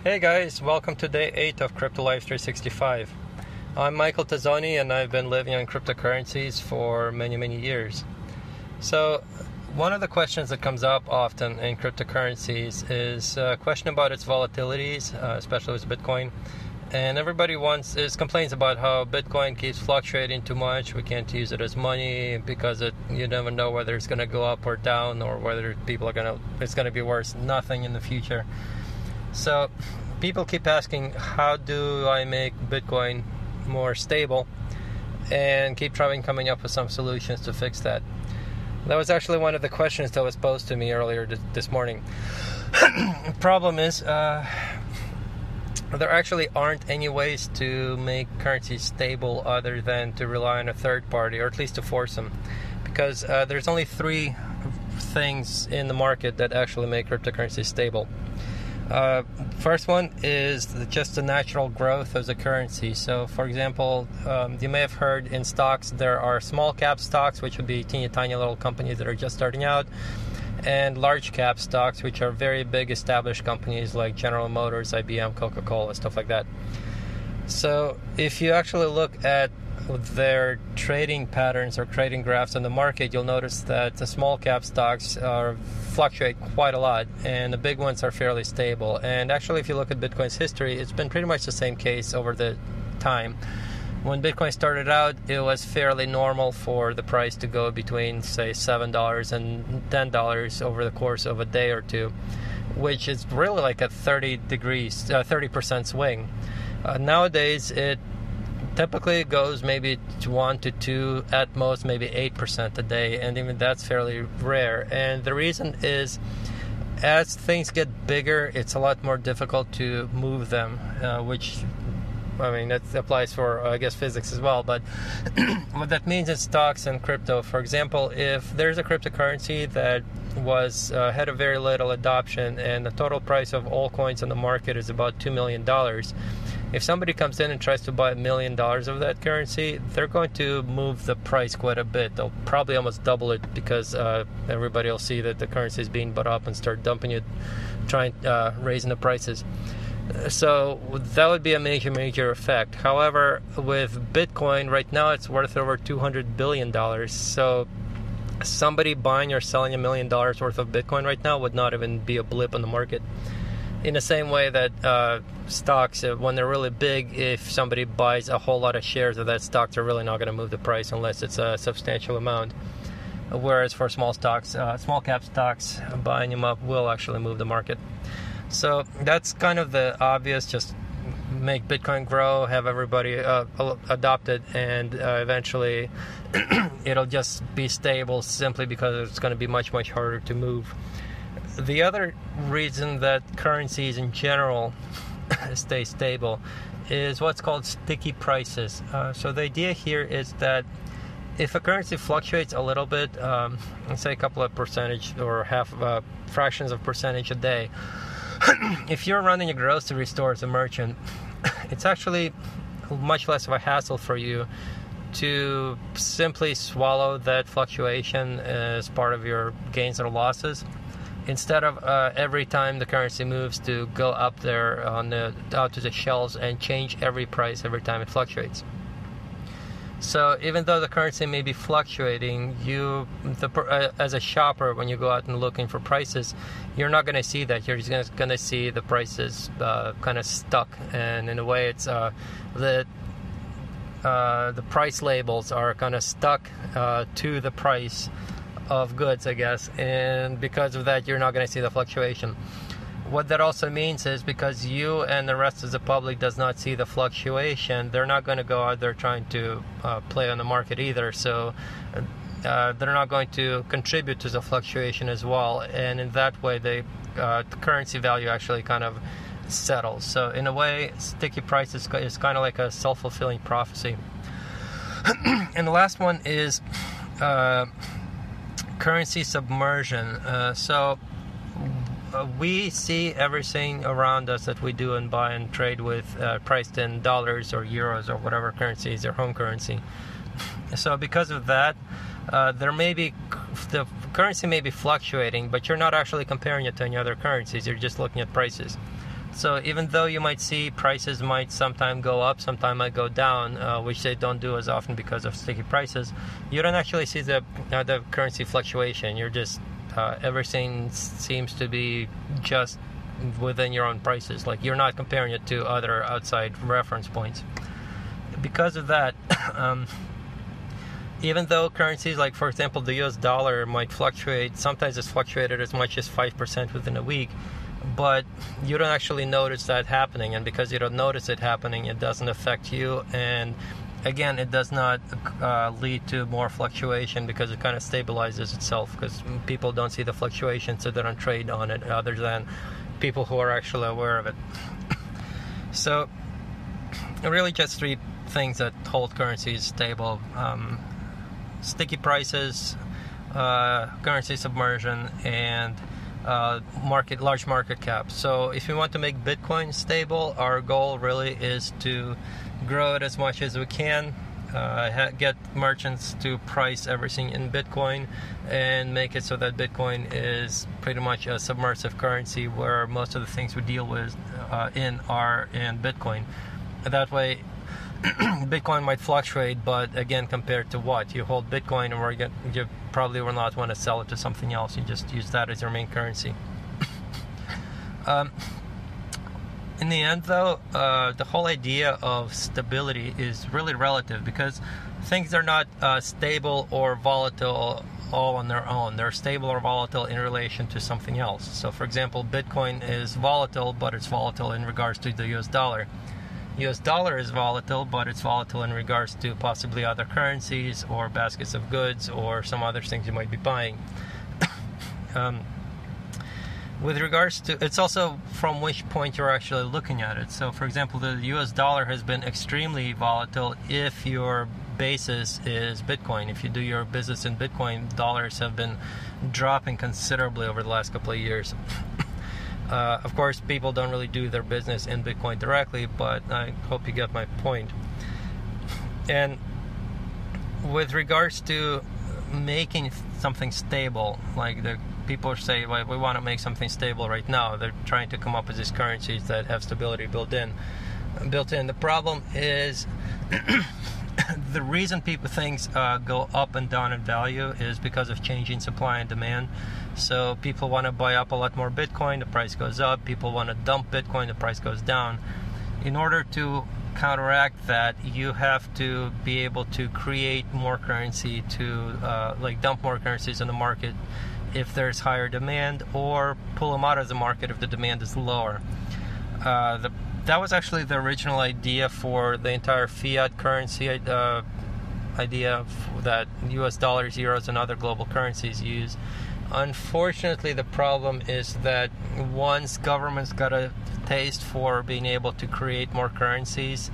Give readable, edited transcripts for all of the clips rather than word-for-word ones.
Hey guys, welcome to day 8 of Crypto Life 365. I'm Michael Tazzoni and I've been living on cryptocurrencies for many years. So, one of the questions that comes up often in cryptocurrencies is a question about its volatilities, especially with Bitcoin. And everybody complains about how Bitcoin keeps fluctuating too much. We can't use it as money because you never know whether it's going to go up or down, or whether it's going to be worth nothing in the future. So people keep asking, how do I make Bitcoin more stable, and keep coming up with some solutions to fix that. That was actually one of the questions that was posed to me earlier this morning. The problem is there actually aren't any ways to make currencies stable other than to rely on a third party, or at least to force them, because there's only three things in the market that actually make cryptocurrencies stable. First one is just the natural growth of the currency. So, for example, you may have heard in stocks there are small cap stocks, which would be teeny tiny little companies that are just starting out, and large cap stocks, which are very big established companies like General Motors, IBM, Coca-Cola, stuff like that. So if you actually look at their trading patterns or trading graphs on the market, you'll notice that the small cap stocks fluctuate quite a lot, and the big ones are fairly stable. And actually, if you look at Bitcoin's history, it's been pretty much the same case over the time. When Bitcoin started out, it was fairly normal for the price to go between, say, $7 and $10 over the course of a day or two, which is really like a 30% swing. Nowadays, it typically goes maybe to 1 to 2, at most maybe 8% a day, and even that's fairly rare. And the reason is, as things get bigger, it's a lot more difficult to move them, which, I mean, that applies for, I guess, physics as well. But what that means in stocks and crypto, for example, if there's a cryptocurrency that had a very little adoption, and the total price of all coins on the market is about $2 million, if somebody comes in and tries to buy $1 million of that currency, they're going to move the price quite a bit. They'll probably almost double it, because everybody will see that the currency is being bought up and start dumping it, raising the prices. So that would be a major effect. However, with Bitcoin, right now it's worth over $200 billion. So somebody buying or selling $1 million worth of Bitcoin right now would not even be a blip on the market. In the same way that stocks, when they're really big, if somebody buys a whole lot of shares of that stock, they're really not going to move the price unless it's a substantial amount. Whereas for small cap stocks, buying them up will actually move the market. So that's kind of the obvious, just make Bitcoin grow, have everybody adopt it, and eventually it'll just be stable, simply because it's going to be much harder to move. The other reason that currencies in general stay stable is what's called sticky prices. So the idea here is that if a currency fluctuates a little bit, let's say a couple of percentage or fractions of percentage a day, if you're running a grocery store as a merchant, it's actually much less of a hassle for you to simply swallow that fluctuation as part of your gains or losses, instead of every time the currency moves to go up there out to the shelves and change every price every time it fluctuates. So even though the currency may be fluctuating, as a shopper, when you go out and looking for prices, you're not going to see that. You're just going to see the prices kind of stuck, and in a way, it's the price labels are kind of stuck to the price of goods, I guess, and because of that, you're not going to see the fluctuation. What that also means is, because you and the rest of the public does not see the fluctuation, they're not going to go out there trying to play on the market either. So they're not going to contribute to the fluctuation as well, and in that way, the currency value actually kind of settles. So in a way, sticky price is kind of like a self-fulfilling prophecy. And the last one is currency submersion. We see everything around us that we do and buy and trade with priced in dollars or euros or whatever currency is their home currency. So because of that, the currency may be fluctuating, but you're not actually comparing it to any other currencies. You're just looking at prices. So even though you might see prices might sometime go up, sometime might go down, which they don't do as often because of sticky prices, you don't actually see the currency fluctuation. You're just everything seems to be just within your own prices. Like, you're not comparing it to other outside reference points. Because of that, even though currencies like, for example, the US dollar might fluctuate, sometimes it's fluctuated as much as 5% within a week, but you don't actually notice that happening, and because you don't notice it happening, it doesn't affect you, and again, it does not lead to more fluctuation because it kind of stabilizes itself, because people don't see the fluctuation, so they don't trade on it other than people who are actually aware of it. So really just three things that hold currencies stable: sticky prices, currency submersion, and large market cap. So if we want to make Bitcoin stable, our goal really is to grow it as much as we can, get merchants to price everything in Bitcoin, and make it so that Bitcoin is pretty much a submersive currency where most of the things we deal with are in Bitcoin. That way Bitcoin might fluctuate, but again, compared to what? You hold Bitcoin, and you probably will not want to sell it to something else. You just use that as your main currency. In the end, though, the whole idea of stability is really relative, because things are not stable or volatile all on their own. They're stable or volatile in relation to something else. So, for example, Bitcoin is volatile, but it's volatile in regards to the US dollar. US dollar is volatile, but it's volatile in regards to possibly other currencies or baskets of goods or some other things you might be buying. With regards to, it's also from which point you're actually looking at it. So, for example, the US dollar has been extremely volatile if your basis is Bitcoin. If you do your business in Bitcoin, dollars have been dropping considerably over the last couple of years. Of course, people don't really do their business in Bitcoin directly, but I hope you get my point. And with regards to making something stable, like the people say, well, we want to make something stable right now. They're trying to come up with these currencies that have stability built in. The problem is the reason things go up and down in value is because of changing supply and demand. So people want to buy up a lot more Bitcoin, the price goes up. People want to dump Bitcoin, the price goes down. In order to counteract that, you have to be able to create more currency to dump more currencies in the market if there's higher demand, or pull them out of the market if the demand is lower. That was actually the original idea for the entire fiat currency idea that US dollars, euros, and other global currencies use. Unfortunately, the problem is that once governments got a taste for being able to create more currencies,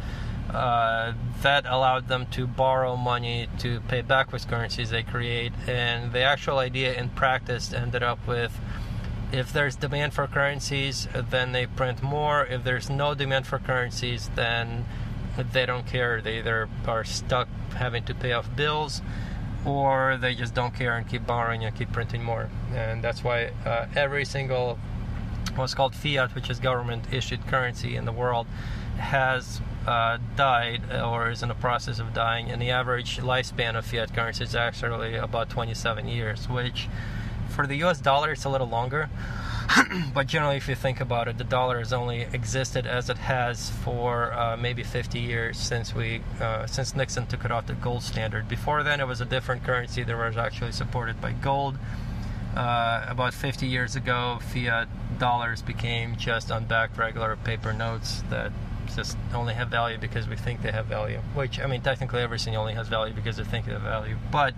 that allowed them to borrow money to pay back with currencies they create. And the actual idea in practice ended up with, if there's demand for currencies, then they print more. If there's no demand for currencies, then they don't care. They either are stuck having to pay off bills, or they just don't care and keep borrowing and keep printing more. And that's why every single what's called fiat, which is government-issued currency in the world, has died or is in the process of dying. And the average lifespan of fiat currency is actually about 27 years, which for the US dollar it's a little longer. But generally, if you think about it, the dollar has only existed as it has for maybe 50 years since Nixon took it off the gold standard. Before then, it was a different currency that was actually supported by gold. About 50 years ago, fiat dollars became just unbacked regular paper notes that just only have value because we think they have value. Which, I mean, technically everything only has value because they think they have value. But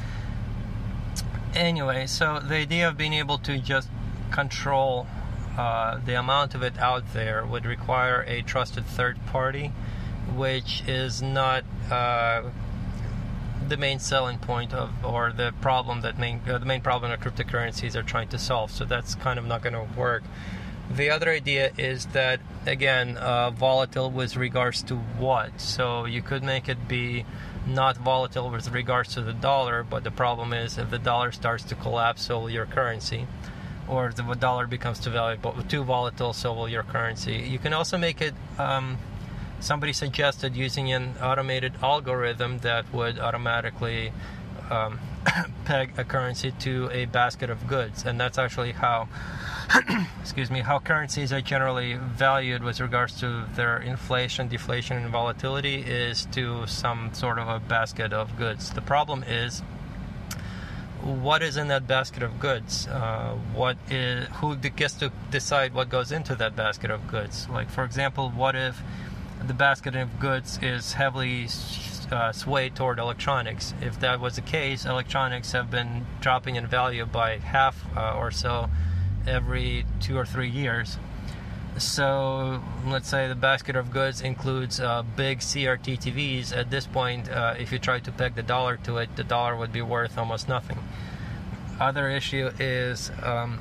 anyway, so the idea of being able to just control the amount of it out there would require a trusted third party, which is not the main selling point of, or the problem that the main problem that cryptocurrencies are trying to solve. So that's kind of not going to work. The other idea is that, again, volatile with regards to what? So you could make it be not volatile with regards to the dollar, but the problem is if the dollar starts to collapse, so will your currency. or the dollar becomes too volatile, so will your currency. You can also make it, somebody suggested using an automated algorithm that would automatically peg a currency to a basket of goods, and that's actually how how currencies are generally valued with regards to their inflation, deflation, and volatility, is to some sort of a basket of goods. The problem is, what is in that basket of goods? Who gets to decide what goes into that basket of goods? Like, for example, what if the basket of goods is heavily swayed toward electronics? If that was the case, electronics have been dropping in value by half or so every 2 or 3 years. So let's say the basket of goods includes big CRT TVs. At this point, if you try to peg the dollar to it, the dollar would be worth almost nothing. Other issue is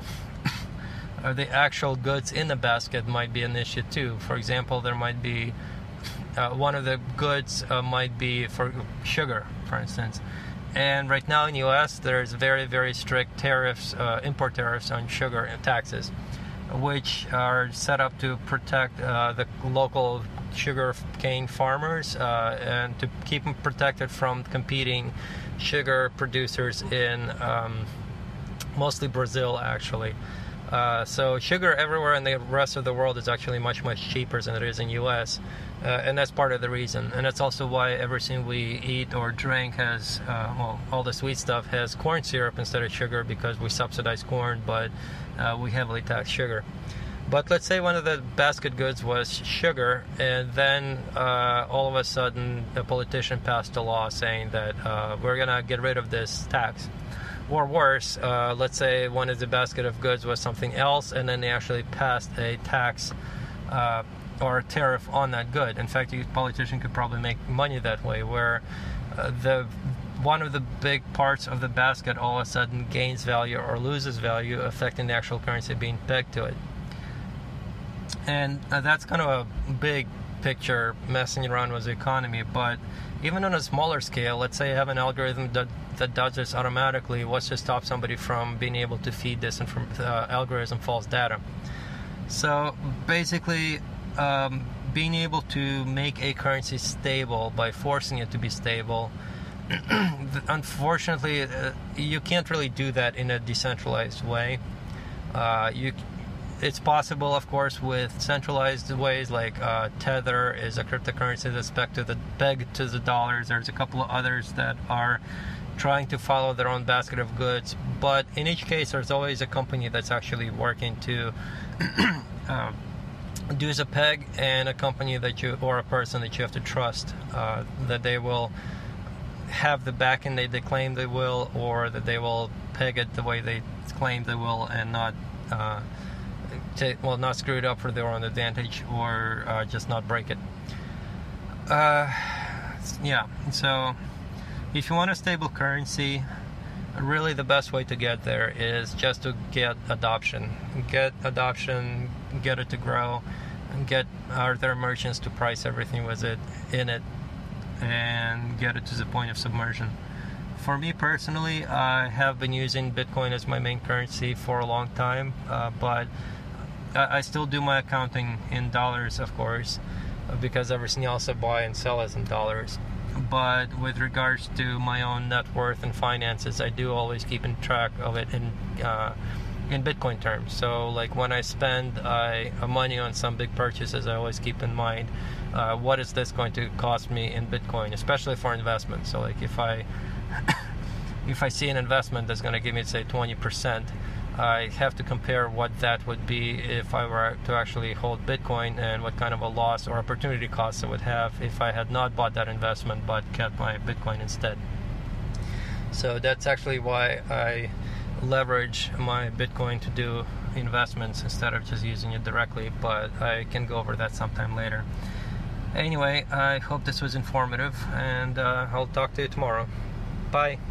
the actual goods in the basket might be an issue too. For example, there might be one of the goods might be for sugar, for instance. And right now in the U.S., there's very, very strict tariffs, import tariffs on sugar and taxes, which are set up to protect the local sugar cane farmers and to keep them protected from competing sugar producers in mostly Brazil, actually. So sugar everywhere in the rest of the world is actually much, much cheaper than it is in the U.S., and that's part of the reason. And that's also why everything we eat or drink has, all the sweet stuff has corn syrup instead of sugar, because we subsidize corn, but we heavily tax sugar. But let's say one of the basket goods was sugar, and then all of a sudden a politician passed a law saying that we're going to get rid of this tax. Or worse, let's say one of the basket of goods was something else, and then they actually passed a tax or a tariff on that good. In fact, a politician could probably make money that way, where one of the big parts of the basket all of a sudden gains value or loses value, affecting the actual currency being pegged to it. And that's kind of a big picture messing around with the economy. But even on a smaller scale, let's say you have an algorithm that does this automatically. What's to stop somebody from being able to feed this algorithm false data? So basically, being able to make a currency stable by forcing it to be stable, unfortunately, you can't really do that in a decentralized way. It's possible, of course, with centralized ways, like Tether is a cryptocurrency that's pegged to the dollars. There's a couple of others that are trying to follow their own basket of goods. But in each case, there's always a company that's actually working to do as a peg, and a company or a person that you have to trust that they will have the backing they claim they will, or that they will peg it the way they claim they will, and not not screw it up for their own advantage, or just not break it. So if you want a stable currency, really the best way to get there is just to get adoption, get it to grow, and get other merchants to price everything with it in it, and get it to the point of submersion. For me personally, I have been using Bitcoin as my main currency for a long time, but I still do my accounting in dollars, of course, because everything else I buy and sell is in dollars. But with regards to my own net worth and finances, I do always keep in track of it in Bitcoin terms. So like when I spend money on some big purchases, I always keep in mind what is this going to cost me in Bitcoin, especially for investment. So like if I see an investment that's going to give me, say, 20%, I have to compare what that would be if I were to actually hold Bitcoin, and what kind of a loss or opportunity cost I would have if I had not bought that investment but kept my Bitcoin instead. So that's actually why I leverage my Bitcoin to do investments instead of just using it directly, but I can go over that sometime later. Anyway, I hope this was informative, and I'll talk to you tomorrow. Bye.